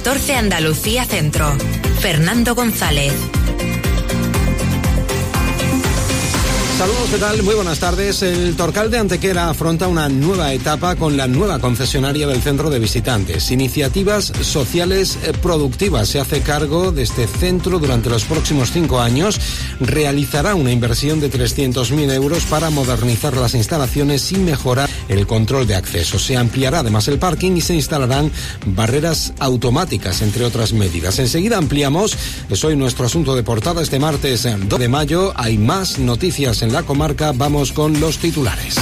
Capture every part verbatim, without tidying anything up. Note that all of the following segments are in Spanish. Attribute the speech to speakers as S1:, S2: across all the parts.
S1: catorce Andalucía Centro. Fernando González.
S2: Saludos, ¿qué tal? Muy buenas tardes. El Torcal de Antequera afronta una nueva etapa con la nueva concesionaria del centro de visitantes. Iniciativas sociales productivas se hace cargo de este centro durante los próximos cinco años. Realizará una inversión de trescientos mil euros para modernizar las instalaciones y mejorar el control de acceso. Se ampliará además el parking y se instalarán barreras automáticas, entre otras medidas. Enseguida ampliamos. Es hoy nuestro asunto de portada. Este martes dos de mayo hay más noticias en la comarca. Vamos con los titulares.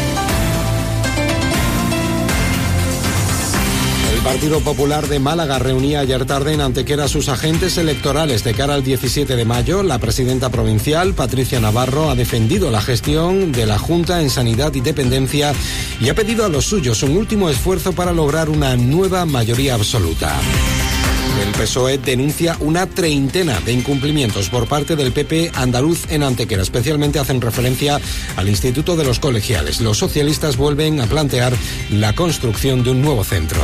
S2: El Partido Popular de Málaga reunía ayer tarde en Antequera a sus agentes electorales de cara al diecisiete de mayo. La presidenta provincial, Patricia Navarro, ha defendido la gestión de la Junta en Sanidad y Dependencia y ha pedido a los suyos un último esfuerzo para lograr una nueva mayoría absoluta. El P S O E denuncia una treintena de incumplimientos por parte del P P andaluz en Antequera. Especialmente hacen referencia al Instituto de los Colegiales. Los socialistas vuelven a plantear la construcción de un nuevo centro.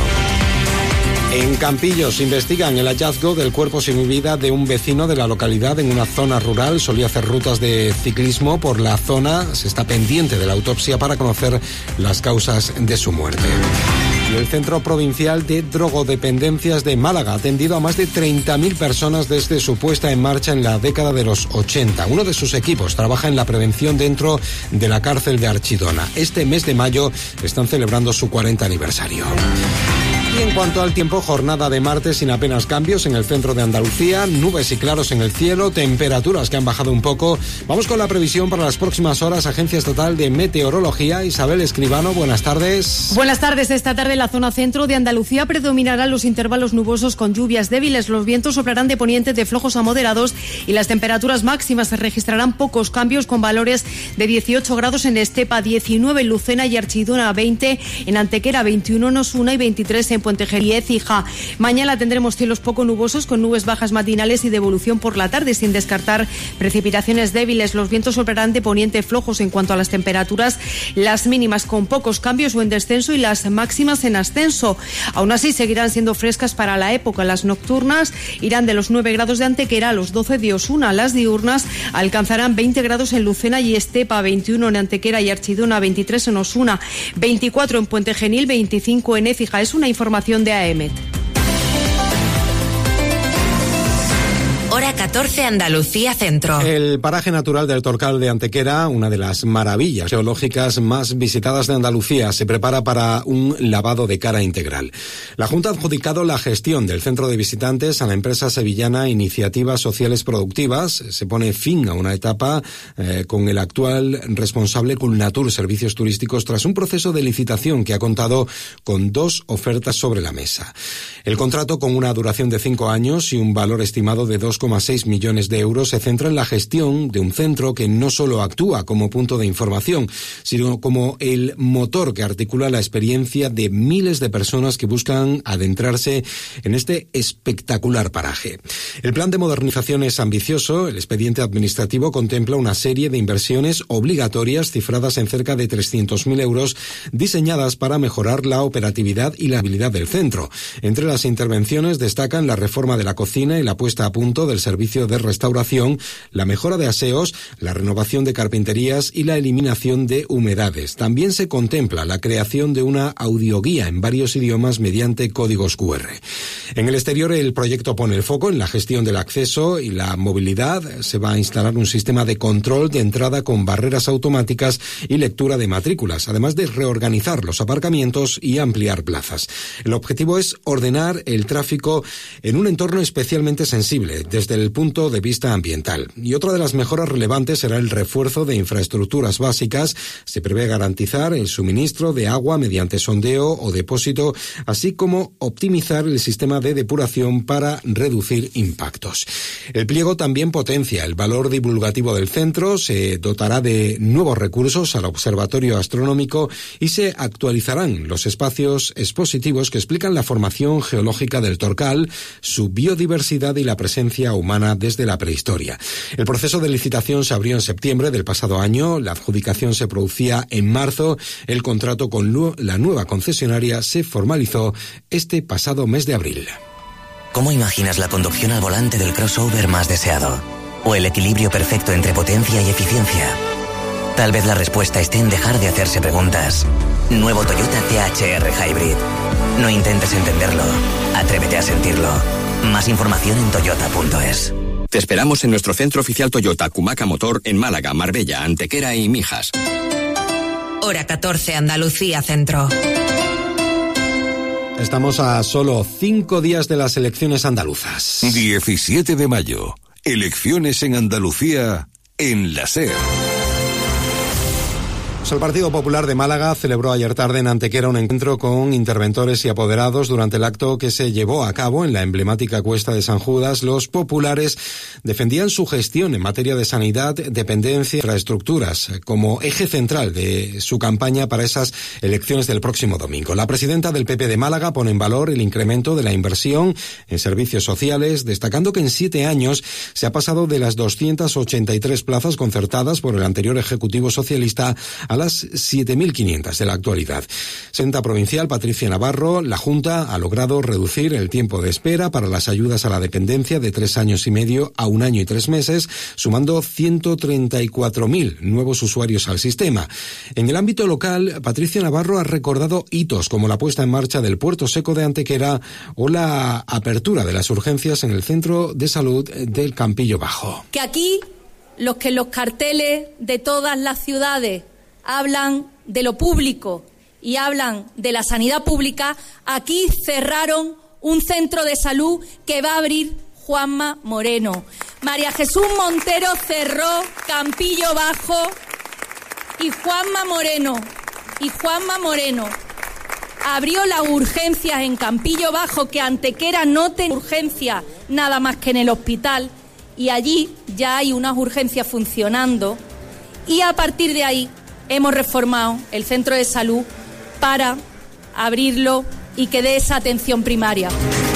S2: En Campillos investigan el hallazgo del cuerpo sin vida de un vecino de la localidad en una zona rural. Solía hacer rutas de ciclismo por la zona. Se está pendiente de la autopsia para conocer las causas de su muerte. Y el Centro Provincial de Drogodependencias de Málaga ha atendido a más de treinta mil personas desde su puesta en marcha en la década de los ochenta. Uno de sus equipos trabaja en la prevención dentro de la cárcel de Archidona. Este mes de mayo están celebrando su cuarenta aniversario. Y en cuanto al tiempo, jornada de martes sin apenas cambios en el centro de Andalucía, nubes y claros en el cielo, temperaturas que han bajado un poco. Vamos con la previsión para las próximas horas. Agencia Estatal de Meteorología, Isabel Escribano, buenas tardes.
S3: Buenas tardes. Esta tarde en la zona centro de Andalucía predominarán los intervalos nubosos con lluvias débiles. Los vientos soplarán de poniente de flojos a moderados y las temperaturas máximas se registrarán pocos cambios con valores de dieciocho grados en Estepa, diecinueve en Lucena y Archidona, veinte en Antequera, veintiuno en Osuna y veintitrés en Puentejer y Écija. Mañana tendremos cielos poco nubosos con nubes bajas matinales y de evolución por la tarde, sin descartar precipitaciones débiles. Los vientos soplarán de poniente flojos. En cuanto a las temperaturas, las mínimas con pocos cambios o en descenso y las máximas en ascenso. Aún así seguirán siendo frescas para la época. Las nocturnas irán de los nueve grados de Antequera a los doce de Osuna. Las diurnas alcanzarán veinte grados en Lucena y Estepa, veintiuno en Antequera y Archidona, veintitrés en Osuna, veinticuatro en Puente Genil, veinticinco en Écija. Es una información de A E M E T.
S1: Hora catorce Andalucía Centro.
S2: El paraje natural del Torcal de Antequera, una de las maravillas geológicas más visitadas de Andalucía, se prepara para un lavado de cara integral. La Junta ha adjudicado la gestión del centro de visitantes a la empresa sevillana Iniciativas Sociales Productivas. Se pone fin a una etapa eh, con el actual responsable Culnatur Servicios Turísticos tras un proceso de licitación que ha contado con dos ofertas sobre la mesa. El contrato, con una duración de cinco años y un valor estimado de dos coma seis millones de euros, se centra en la gestión de un centro que no solo actúa como punto de información, sino como el motor que articula la experiencia de miles de personas que buscan adentrarse en este espectacular paraje. El plan de modernización es ambicioso. El expediente administrativo contempla una serie de inversiones obligatorias cifradas en cerca de trescientos mil euros, diseñadas para mejorar la operatividad y la habilidad del centro. Entre las intervenciones destacan la reforma de la cocina y la puesta a punto del servicio de restauración, la mejora de aseos, la renovación de carpinterías y la eliminación de humedades. También se contempla la creación de una audioguía en varios idiomas mediante códigos cu erre. En el exterior, el proyecto pone el foco en la gestión del acceso y la movilidad. Se va a instalar un sistema de control de entrada con barreras automáticas y lectura de matrículas, además de reorganizar los aparcamientos y ampliar plazas. El objetivo es ordenar el tráfico en un entorno especialmente sensible desde el punto de vista ambiental. Y otra de las mejoras relevantes será el refuerzo de infraestructuras básicas. Se prevé garantizar el suministro de agua mediante sondeo o depósito, así como optimizar el sistema de depuración para reducir impactos. El pliego también potencia el valor divulgativo del centro, se dotará de nuevos recursos al observatorio astronómico y se actualizarán los espacios expositivos que explican la formación geológica del Torcal, su biodiversidad y la presencia humana desde la prehistoria. El proceso de licitación se abrió en septiembre del pasado año, la adjudicación se producía en marzo, el contrato con la nueva concesionaria se formalizó este pasado mes de abril.
S4: ¿Cómo imaginas la conducción al volante del crossover más deseado? ¿O el equilibrio perfecto entre potencia y eficiencia? Tal vez la respuesta esté en dejar de hacerse preguntas. Nuevo Toyota T H R Hybrid. No intentes entenderlo. Atrévete a sentirlo. Más información en toyota punto es.
S5: Te esperamos en nuestro centro oficial Toyota Cumaca Motor en Málaga, Marbella, Antequera y Mijas.
S1: Hora catorce, Andalucía Centro.
S2: Estamos a solo cinco días de las elecciones andaluzas.
S6: diecisiete de mayo. Elecciones en Andalucía, en la SER.
S2: El Partido Popular de Málaga celebró ayer tarde en Antequera un encuentro con interventores y apoderados. Durante el acto que se llevó a cabo en la emblemática Cuesta de San Judas, los populares defendían su gestión en materia de sanidad, dependencia e infraestructuras como eje central de su campaña para esas elecciones del próximo domingo. La presidenta del P P de Málaga pone en valor el incremento de la inversión en servicios sociales, destacando que en siete años se ha pasado de las doscientas ochenta y tres plazas concertadas por el anterior Ejecutivo Socialista a las siete mil quinientas de la actualidad. Senta provincial Patricia Navarro, la Junta ha logrado reducir el tiempo de espera para las ayudas a la dependencia de tres años y medio a un año y tres meses, sumando ciento treinta y cuatro mil nuevos usuarios al sistema. En el ámbito local, Patricia Navarro ha recordado hitos como la puesta en marcha del Puerto Seco de Antequera o la apertura de las urgencias en el Centro de Salud del Campillo Bajo.
S7: Que aquí, los que los carteles de todas las ciudades hablan de lo público y hablan de la sanidad pública, aquí cerraron un centro de salud que va a abrir Juanma Moreno. María Jesús Montero cerró Campillo Bajo y Juanma Moreno, y Juanma Moreno abrió las urgencias en Campillo Bajo, que Antequera no tiene urgencia nada más que en el hospital, y allí ya hay unas urgencias funcionando, y a partir de ahí hemos reformado el centro de salud para abrirlo y que dé esa atención primaria.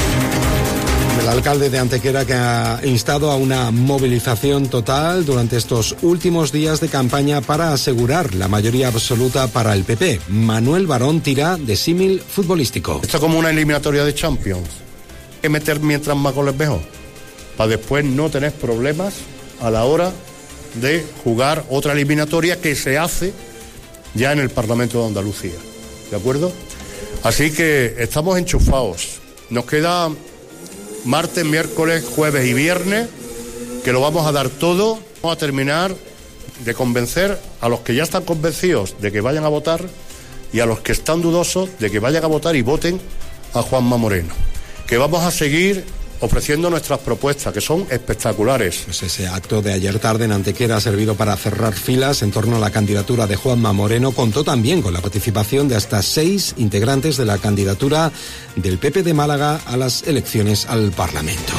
S2: El alcalde de Antequera, que ha instado a una movilización total durante estos últimos días de campaña para asegurar la mayoría absoluta para el P P. Manuel Barón tira de símil futbolístico.
S8: Esto es como una eliminatoria de Champions. Hay que meter mientras más goles mejor, para después no tener problemas a la hora de jugar otra eliminatoria que se hace ya en el Parlamento de Andalucía, ¿de acuerdo? Así que estamos enchufados. Nos queda martes, miércoles, jueves y viernes, que lo vamos a dar todo. Vamos a terminar de convencer a los que ya están convencidos de que vayan a votar y a los que están dudosos de que vayan a votar y voten a Juanma Moreno. Que vamos a seguir ofreciendo nuestras propuestas, que son espectaculares.
S2: Pues ese acto de ayer tarde en Antequera ha servido para cerrar filas en torno a la candidatura de Juanma Moreno. Contó también con la participación de hasta seis integrantes de la candidatura del P P de Málaga a las elecciones al Parlamento.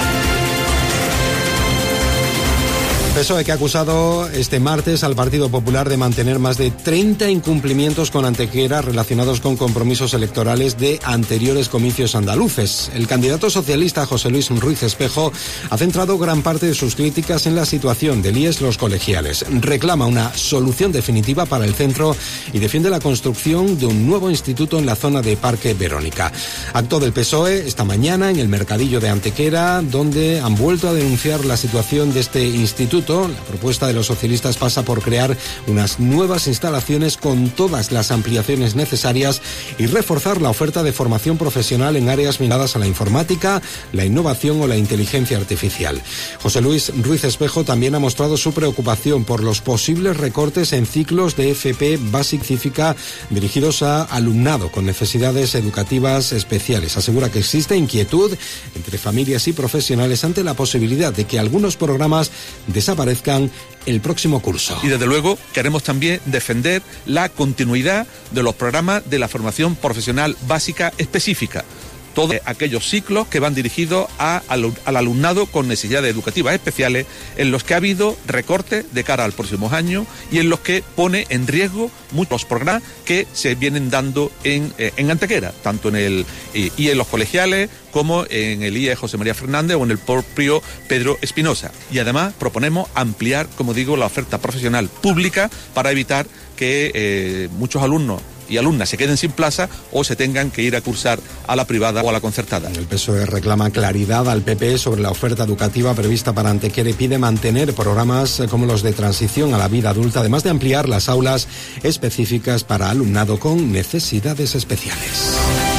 S2: P S O E, que ha acusado este martes al Partido Popular de mantener más de treinta incumplimientos con Antequera relacionados con compromisos electorales de anteriores comicios andaluces. El candidato socialista José Luis Ruiz Espejo ha centrado gran parte de sus críticas en la situación del I E S Los Colegiales. Reclama una solución definitiva para el centro y defiende la construcción de un nuevo instituto en la zona de Parque Verónica. Acto del P S O E esta mañana en el Mercadillo de Antequera, donde han vuelto a denunciar la situación de este instituto. La propuesta de los socialistas pasa por crear unas nuevas instalaciones con todas las ampliaciones necesarias y reforzar la oferta de formación profesional en áreas vinculadas a la informática, la innovación o la inteligencia artificial. José Luis Ruiz Espejo también ha mostrado su preocupación por los posibles recortes en ciclos de F P básica cívica dirigidos a alumnado con necesidades educativas especiales. Asegura que existe inquietud entre familias y profesionales ante la posibilidad de que algunos programas desaparezcan el próximo curso.
S9: Y desde luego queremos también defender la continuidad de los programas de la formación profesional básica específica. Todos aquellos ciclos que van dirigidos a, al, al alumnado con necesidades educativas especiales, en los que ha habido recortes de cara al próximo año y en los que pone en riesgo muchos programas que se vienen dando en, eh, en Antequera, tanto en el eh, I E Los Colegiales como en el I E José María Fernández o en el propio Pedro Espinosa. Y además proponemos ampliar, como digo, la oferta profesional pública para evitar que eh, muchos alumnos y alumnas se queden sin plaza o se tengan que ir a cursar a la privada o a la concertada.
S2: El P S O E reclama claridad al P P sobre la oferta educativa prevista para Antequera y pide mantener programas como los de transición a la vida adulta, además de ampliar las aulas específicas para alumnado con necesidades especiales.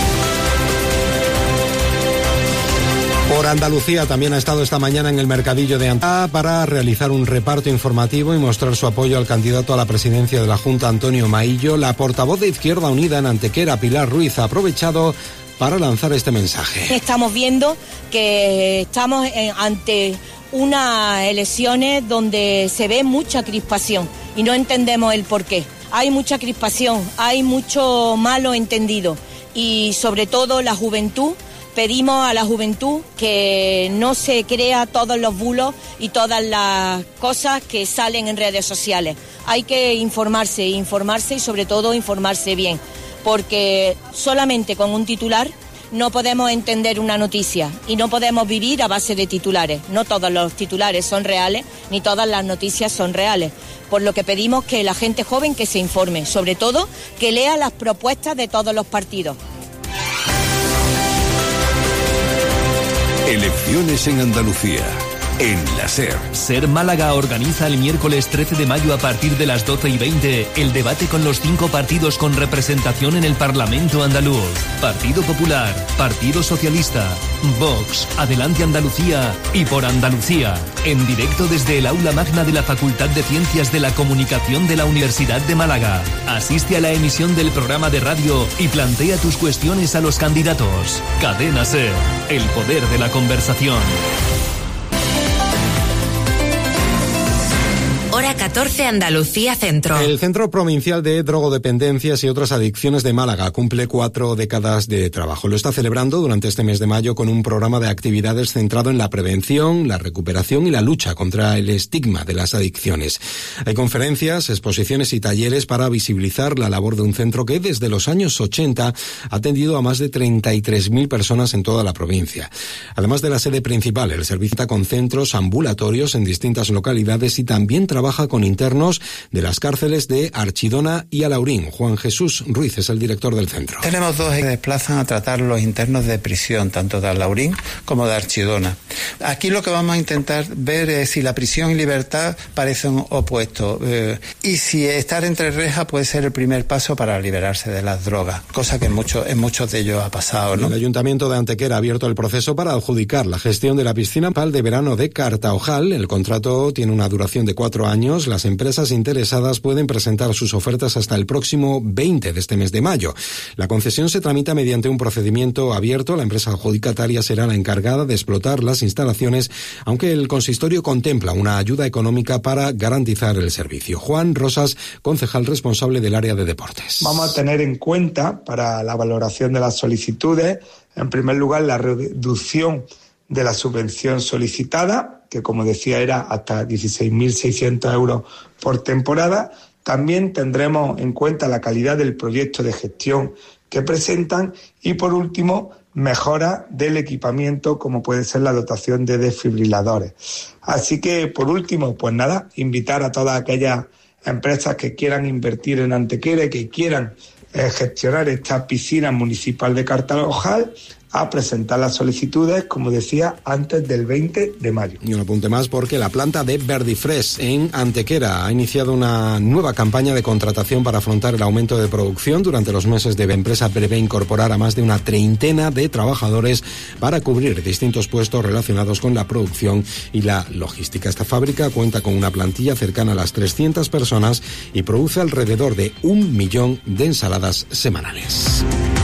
S2: Por Andalucía también ha estado esta mañana en el mercadillo de Antequera para realizar un reparto informativo y mostrar su apoyo al candidato a la presidencia de la Junta, Antonio Maillo. La portavoz de Izquierda Unida en Antequera, Pilar Ruiz, ha aprovechado para lanzar este mensaje.
S10: Estamos viendo que estamos ante unas elecciones donde se ve mucha crispación y no entendemos el porqué. Hay mucha crispación, hay mucho malo entendido y sobre todo la juventud. Pedimos a la juventud que no se crea todos los bulos y todas las cosas que salen en redes sociales. Hay que informarse, informarse y sobre todo informarse bien, porque solamente con un titular no podemos entender una noticia y no podemos vivir a base de titulares. No todos los titulares son reales, ni todas las noticias son reales. Por lo que pedimos que la gente joven que se informe, sobre todo que lea las propuestas de todos los partidos.
S6: Elecciones en Andalucía, en la SER.
S11: SER Málaga organiza el miércoles trece de mayo a partir de las doce y veinte el debate con los cinco partidos con representación en el Parlamento andaluz. Partido Popular, Partido Socialista, Vox, Adelante Andalucía y Por Andalucía. En directo desde el aula magna de la Facultad de Ciencias de la Comunicación de la Universidad de Málaga. Asiste a la emisión del programa de radio y plantea tus cuestiones a los candidatos. Cadena SER, el poder de la conversación.
S1: Hora catorce, Andalucía Centro.
S2: El Centro Provincial de Drogodependencias y otras adicciones de Málaga cumple cuatro décadas de trabajo. Lo está celebrando durante este mes de mayo con un programa de actividades centrado en la prevención, la recuperación y la lucha contra el estigma de las adicciones. Hay conferencias, exposiciones y talleres para visibilizar la labor de un centro que desde los años ochenta ha atendido a más de treinta y tres mil personas en toda la provincia. Además de la sede principal, el servicio está con centros ambulatorios en distintas localidades y también trabaja con internos de las cárceles de Archidona y Alaurín. Juan Jesús Ruiz es el director del centro.
S12: Tenemos dos que desplazan a tratar los internos de prisión, tanto de Alaurín como de Archidona. Aquí lo que vamos a intentar ver es si la prisión y libertad parecen opuestos eh, y si estar entre rejas puede ser el primer paso para liberarse de las drogas, cosa que en muchos, en muchos de ellos ha pasado, ¿no?
S2: El Ayuntamiento de Antequera ha abierto el proceso para adjudicar la gestión de la piscina de verano de Cartaojal. El contrato tiene una duración de cuatro años. Las empresas interesadas pueden presentar sus ofertas hasta el próximo veinte de este mes de mayo. La concesión se tramita mediante un procedimiento abierto. La empresa adjudicataria será la encargada de explotar las instalaciones, aunque el consistorio contempla una ayuda económica para garantizar el servicio. Juan Rosas, concejal responsable del área de deportes.
S13: Vamos a tener en cuenta para la valoración de las solicitudes, en primer lugar, la reducción de la subvención solicitada, que como decía era hasta dieciséis mil seiscientos euros por temporada. También tendremos en cuenta la calidad del proyecto de gestión que presentan y, por último, mejora del equipamiento, como puede ser la dotación de desfibriladores. Así que, por último, pues nada, invitar a todas aquellas empresas que quieran invertir en Antequera y que quieran eh, gestionar esta piscina municipal de Cartaojal a presentar las solicitudes, como decía, antes del veinte de mayo.
S2: Y un apunte más porque la planta de Verdifresh en Antequera ha iniciado una nueva campaña de contratación para afrontar el aumento de producción. Durante los meses de la empresa prevé incorporar a más de una treintena de trabajadores para cubrir distintos puestos relacionados con la producción y la logística. Esta fábrica cuenta con una plantilla cercana a las trescientas personas y produce alrededor de un millón de ensaladas semanales.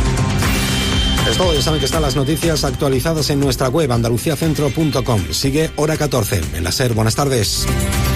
S2: Es todo, ya saben que están las noticias actualizadas en nuestra web andaluciacentro punto com. Sigue Hora catorce en la SER. Buenas tardes.